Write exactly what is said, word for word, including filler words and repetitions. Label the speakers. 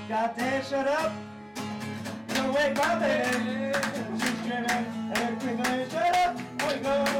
Speaker 1: Goddamn, shut up. Don't wake my baby. She's screaming, everything, shut up. Oh, go.